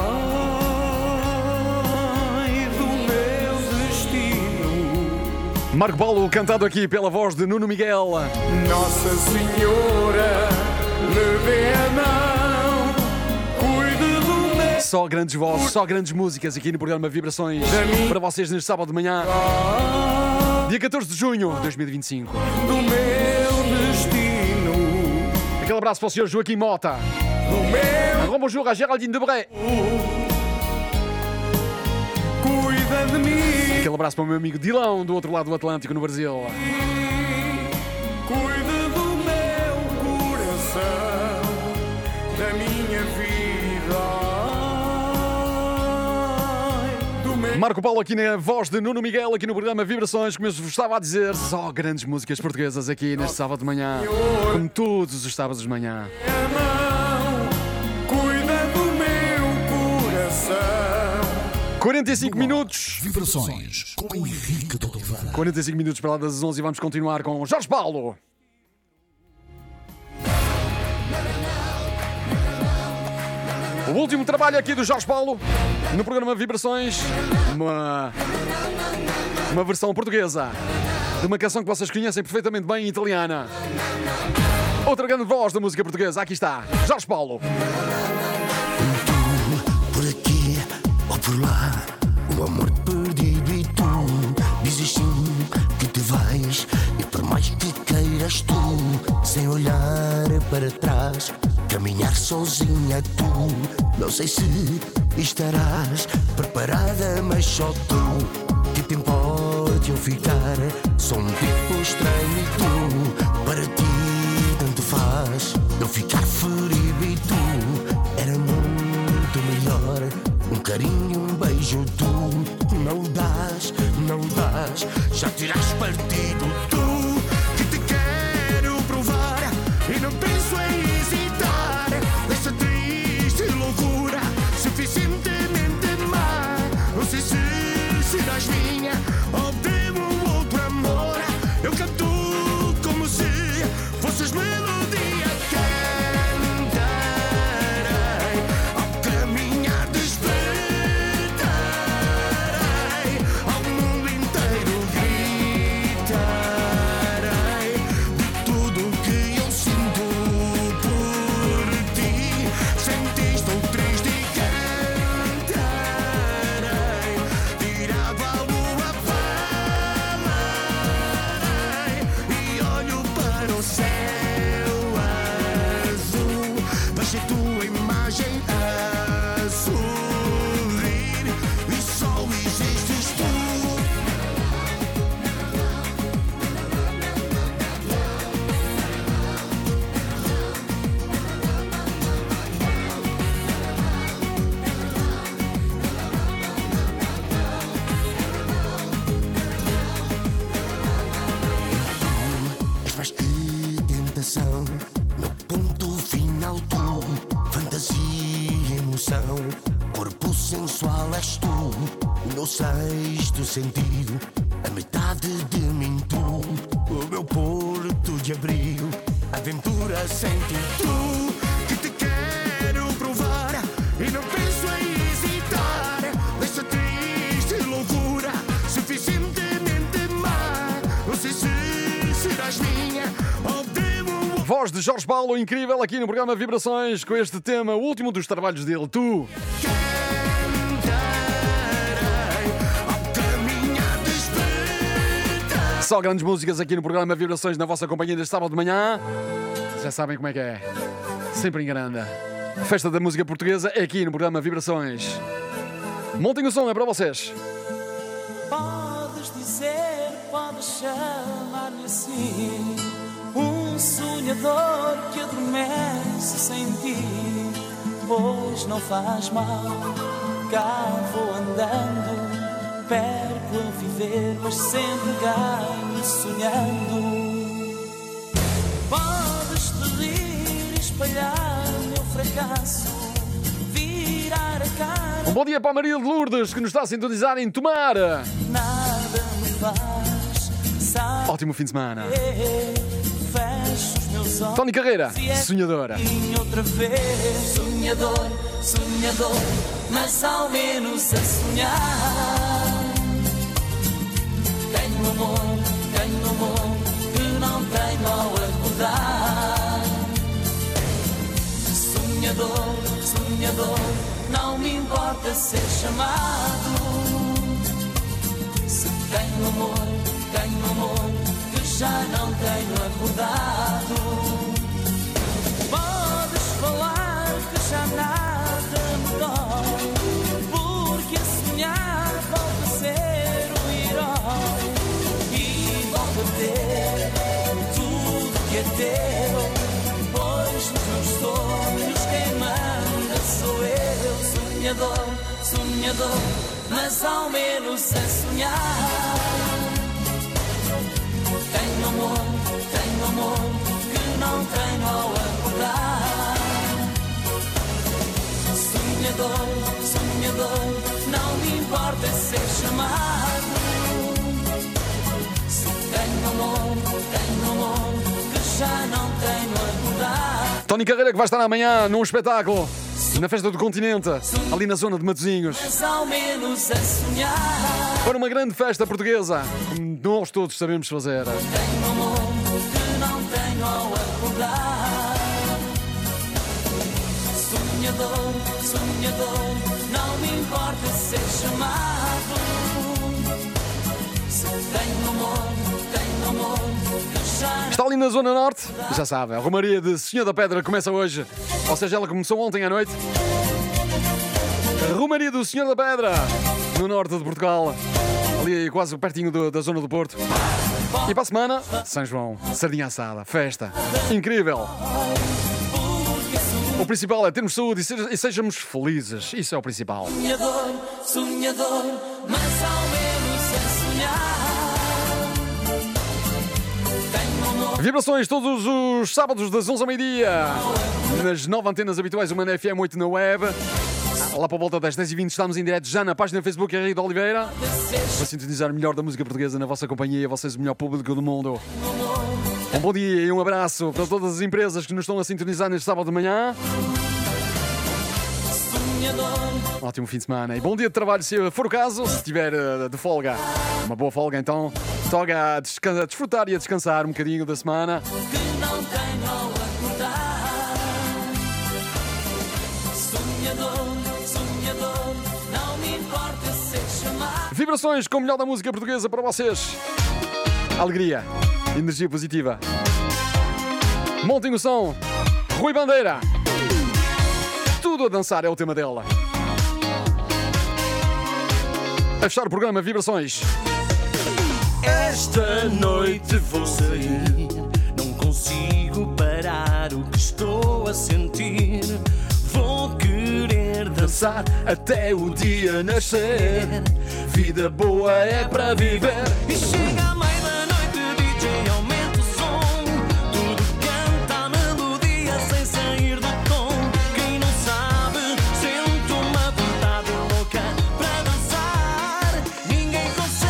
e do meu destino. Marco Paulo, cantado aqui pela voz de Nuno Miguel. Nossa Senhora, me dê a mão, cuide do meu. Só grandes vozes, só grandes músicas aqui no programa Vibrações para vocês neste sábado de manhã, dia 14 de junho de 2025. Do meu destino, Aquele abraço para o Sr. Joaquim Mota. do meu. Un grand bonjour à Géraldine Debré. Cuida de mim, Aquele abraço para o meu amigo Dilão, do outro lado do Atlântico, no Brasil. cuida do meu coração, da minha vida, do meu. Marco Paulo aqui na voz de Nuno Miguel, aqui no programa Vibrações, como eu vos estava a dizer, só grandes músicas portuguesas aqui neste sábado de manhã, como todos os sábados de manhã. Mão, cuida do meu coração. 45 minutos. Vibrações com Henrique de Oliveira. 45 minutos para lá das 11 e vamos continuar com Jorge Paulo. O último trabalho aqui do Jorge Paulo no programa Vibrações, uma versão portuguesa de uma canção que vocês conhecem perfeitamente bem, italiana. Outra grande voz da música portuguesa, aqui está, Jorge Paulo. Por aqui ou por lá, o amor perdido e tu dizes sim que te vais, e por mais que queiras tu, sem olhar para trás, caminhar sozinha tu, não sei se estarás preparada, mas só tu, que te importa eu ficar, sou um tipo estranho e tu, para ti tanto faz, eu ficar ferido e tu, era muito melhor, um carinho, um beijo tu, não dás, já tiras partido tu, que te quero provar, e não penso em hesitar, dessa triste loucura, suficientemente má, não sei se serás minha, ou devo um outro amor, eu canto como se fosses melodia, cantarei, ao caminhar despertarei, ao mundo inteiro gritarei, de tudo que eu sinto por ti, sem ti estou triste e cantarei, tirava a lua, falarei, e olho para o céu azul, vejo a tua imagem a sorrir, e só existes tu. todo sentido. A metade de mim tu, o meu porto de abrigo. Aventura sem ti, tu, que te quero provar. E não penso em hesitar. Nesta triste loucura, suficientemente má. Não sei se serás minha ou devo. Voz de Jorge Paulo, incrível, aqui no programa Vibrações, com este tema, o último dos trabalhos dele, Tu. Só grandes músicas aqui no programa Vibrações, na vossa companhia deste sábado de manhã. Já sabem como é que é. Sempre em grande. A festa da música portuguesa é aqui no programa Vibrações. Montem o som, é para vocês. Podes dizer, podes chamar-me assim, um sonhador que adormece sem ti. Pois não faz mal, cá vou andando, perco a viver, mas sempre ganho sonhando. Podes te rir, espalhar meu fracasso, virar a cara. Um bom dia para a Maria de Lourdes, que nos está a sintonizar em Tomar. Nada me faz, sabe? Ótimo fim de semana. Fecho os meus olhos. Tony Carreira, sonhadora. Outra vez, sonhador, sonhador, mas ao menos a sonhar. Tenho amor que não tenho ao acordar. Sonhador, sonhador, não me importa ser chamado. Se tenho amor que já não tenho acordado. Podes falar que já nada me dói, porque a sonhar volto a ser um herói e volto a ter tudo que é teu, pois nos meus sonhos quem manda sou eu. Sonhador, sonhador, mas ao menos a sonhar. Tenho amor que não tenho ao acordar. Sonhador, sonhador, não me importa ser chamado. Se tenho amor que já não tenho acordar. Tony Carreira, que vai estar amanhã num espetáculo na Festa do Continente, ali na zona de Matosinhos. Mas ao menos a sonhar. Para uma grande festa portuguesa, como nós todos sabemos fazer. Tenho amor que não tenho ao acordar. Sonhador, sonhador, não me importa ser chamado. Se tenho amor que já. Está ali na Zona Norte, já sabe, a Romaria de Senhor da Pedra começa hoje, ou seja, ela começou ontem à noite. A Romaria do Senhor da Pedra, no norte de Portugal, ali quase pertinho da zona do Porto. E para a semana, São João, sardinha assada, festa, incrível. O principal é termos saúde e sejamos felizes, isso é o principal. Sonhador, sonhador, mas ao menos a sonhar. Vibrações todos os sábados das 11 ao meio-dia, nas 9 antenas habituais, uma na FM, 8 na web. Lá para a volta das 10h20 estamos em direto já na página Facebook Henrique de Oliveira, para sintonizar o melhor da música portuguesa na vossa companhia, vocês o melhor público do mundo. Um bom dia e um abraço para todas as empresas que nos estão a sintonizar neste sábado de manhã. Um ótimo fim de semana e bom dia de trabalho se for o caso. Se estiver de folga, uma boa folga então, toca a desfrutar e a descansar um bocadinho da semana. Que não tenho ao acordar. Sonhador, sonhador, não me importa ser chamado. Vibrações com o melhor da música portuguesa para vocês. Alegria, energia positiva. Montem o som. Rui Bandeira. Tudo a dançar é o tema dela. A fechar o programa Vibrações. Esta noite vou sair, não consigo parar o que estou a sentir. Vou querer dançar até o dia nascer. Vida boa é para viver. e chega à meia-noite, DJ aumenta o som. Tudo canta a melodia sem sair do tom. Quem não sabe sente uma vontade louca para dançar. Ninguém consegue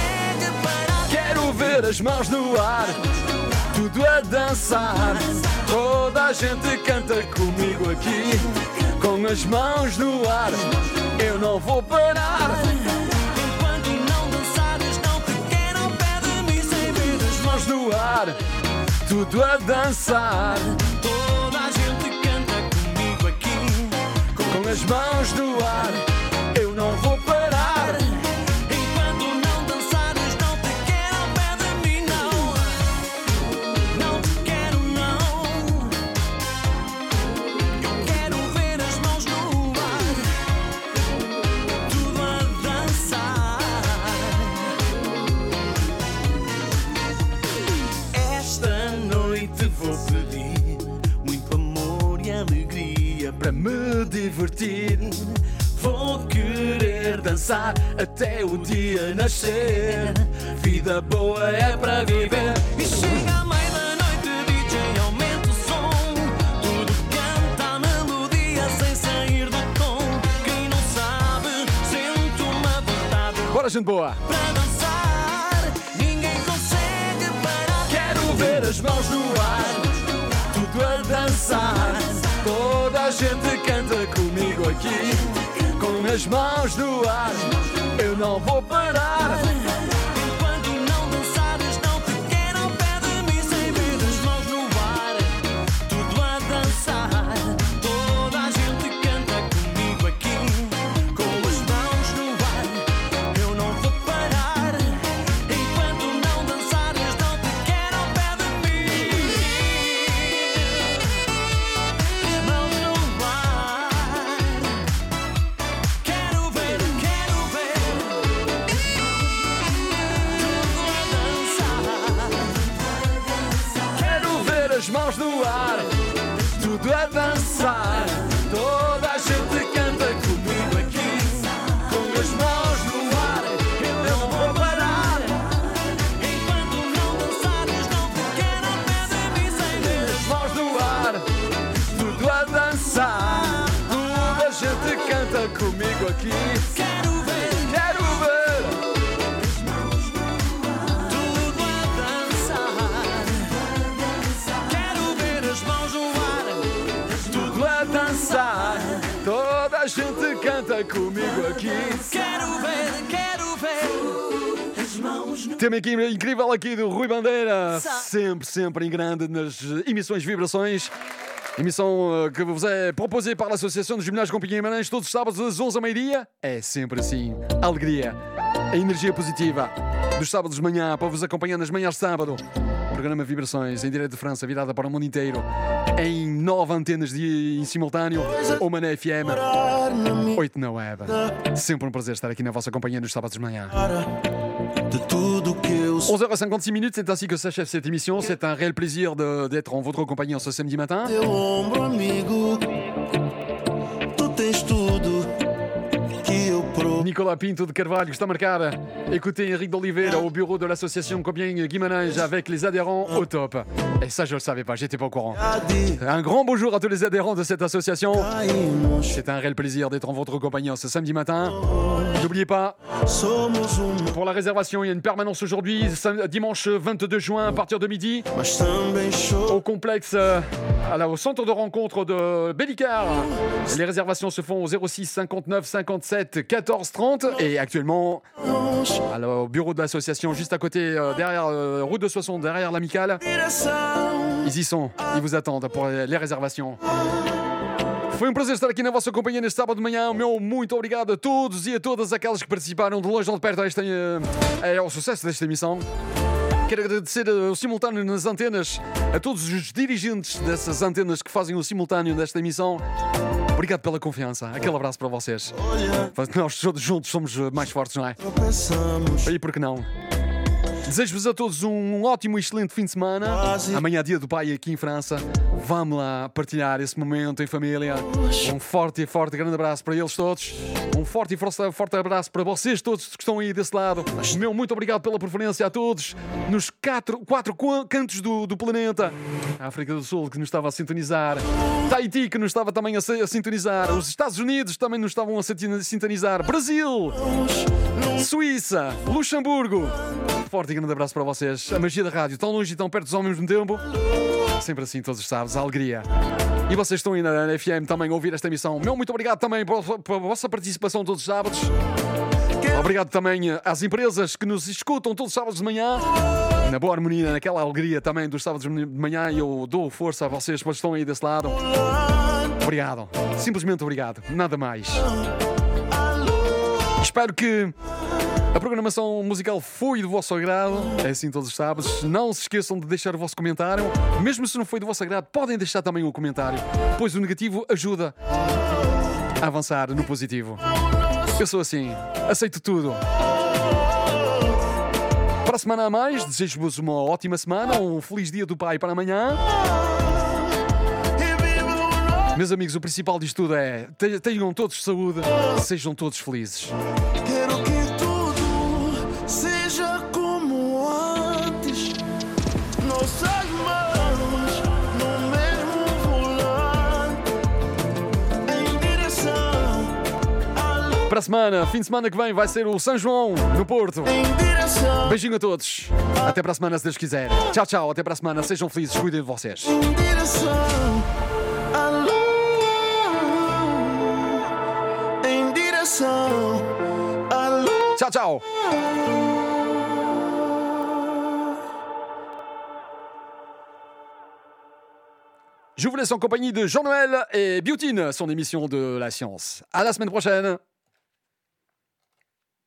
mãos no ar, tudo a dançar. Toda a gente canta comigo aqui, com as mãos no ar. Eu não vou parar. Enquanto não dançares, não te quero ao pé de mim sem ver as mãos No ar, tudo a dançar. Toda a gente canta comigo aqui, Com as mãos no ar, eu não vou parar. enquanto não dançares, não te quero ao pé de mim, não. Não te quero, não. Eu quero ver as mãos no ar, tudo a dançar. Esta noite vou pedir muito amor e alegria Para me divertir, vou querer dançar até o dia nascer. Vida boa é para viver. E chega à meia-noite, DJ, aumenta o som. Tudo canta a melodia sem sair do tom. Quem não sabe, sente uma vontade Bora, gente boa! para dançar. Ninguém consegue parar. Quero ver as mãos no ar, tudo a dançar. Toda a gente canta comigo aqui, com as mãos no ar. Eu não vou parar. Enquanto não dançares, não te quero ao pé de mim sem ver as mãos no ar, tudo a dançar. Toda a gente canta comigo aqui, com as mãos no ar. Eu não vou parar. Enquanto não dançares, não te quero ao pé de mim. As mãos no ar. Quero ver, quero ver. Quero ver as mãos no ar, tudo a dançar. Toda a gente canta comigo aqui, com as mãos no ar. Eu não vou parar. Enquanto não dançares, não te quero ao pé de mim sem ver as Mãos no ar, tudo a dançar. Toda a gente canta comigo aqui. Quero ver, Quero ver. tudo a dançar. Quero ver as mãos no ar, Tudo a dançar, toda a gente canta comigo aqui. quero ver as mãos no Tema aqui incrível aqui do Rui Bandeira, sempre em grande nas emissões Vibrações. Emissão que vos é proposée par l'Association de Gymnase Compiègne Guimarães todos os sábados às 11 ao meio-dia. É sempre assim, a alegria, a energia positiva dos sábados de manhã para vos acompanhar nas manhãs de sábado. Programa Vibrações em direto de França, virada para o mundo inteiro, em 9 antenas em simultâneo, uma na FM, 8 na web. Sempre um prazer estar aqui na vossa companhia nos sábados de manhã. De tudo que eu sou 11h56 minutes, c'est ainsi que s'achève cette émission. C'est un réel plaisir d'être en votre compagnie en ce samedi matin. teu ombro, amigo. Tu tens tudo que eu provo. Nicolas Pinto de Carvalho está marcada. Écoutez Henrique d'Oliveira au bureau de l'association Compiègne Guimarães avec les adhérents au top. Et ça, je ne le savais pas, j'étais pas au courant. Un grand bonjour à tous les adhérents de cette association. C'est un réel plaisir d'être en votre compagnie en ce samedi matin. N'oubliez pas, Somos pour la réservation, il y a une permanence aujourd'hui, dimanche 22 juin à partir de midi, mas também show. au complexe, au centre de rencontre de Bellicar. Les réservations se font au 06 59 57 14 30 et actuellement au bureau de l'association juste à côté, derrière route de 60, derrière l'amicale. Ils y sont, ils vous attendent pour les réservations. Foi prazer estar aqui na vossa companhia neste sábado de manhã. O meu muito obrigado a todos e a todas aquelas que participaram de longe ou de perto ao sucesso desta emissão. Quero agradecer o simultâneo nas antenas a todos os dirigentes dessas antenas que fazem o simultâneo desta emissão. Obrigado pela confiança. Aquele abraço para vocês. Nós todos juntos somos mais fortes, não é? Pensamos E por que não? Desejo-vos a todos um ótimo e excelente fim de semana. Amanhã, dia do pai aqui em França. Vamos lá partilhar esse momento em família. Um forte grande abraço para eles todos. Um forte forte abraço para vocês todos que estão aí desse lado. Meu muito obrigado pela preferência a todos nos quatro cantos do planeta. A África do Sul que nos estava a sintonizar. Tahiti que nos estava também a sintonizar. Os Estados Unidos também nos estavam a sintonizar. Brasil, Suíça, Luxemburgo. Forte e grande abraço para vocês. A magia da rádio, tão longe e tão perto ao mesmo tempo. Sempre assim, todos os sábados, a alegria. E vocês estão aí na FM também a ouvir esta emissão. Meu muito obrigado também pela vossa participação todos os sábados. Obrigado também às empresas que nos escutam todos os sábados de manhã. Na boa harmonia, naquela alegria também dos sábados de manhã. E eu dou força a vocês que estão aí desse lado. Obrigado. Simplesmente obrigado. Nada mais. Espero que a programação musical foi do vosso agrado. É assim todos os sábados. Não se esqueçam de deixar o vosso comentário. Mesmo se não foi do vosso agrado, podem deixar também o comentário, pois o negativo ajuda a avançar no positivo. Eu sou assim, aceito tudo. Para a semana a mais, desejo-vos uma ótima semana, um feliz dia do Pai para amanhã. Meus amigos, o principal disto tudo é tenham todos saúde, sejam todos felizes. Quero que tudo seja como antes. Nossas mãos no mesmo volante, em direção à luz. Para a semana, fim de semana que vem, vai ser o São João no Porto. Beijinho a todos. Até para a semana, se Deus quiser. Tchau, tchau. Até para a semana. Sejam felizes. Cuidem de vocês. Em direção à luz. Em direção à luz. Tchau, tchau. Je vous laisse en compagnie de Jean-Noël et Biotine, son émission de la science. À la semaine prochaine.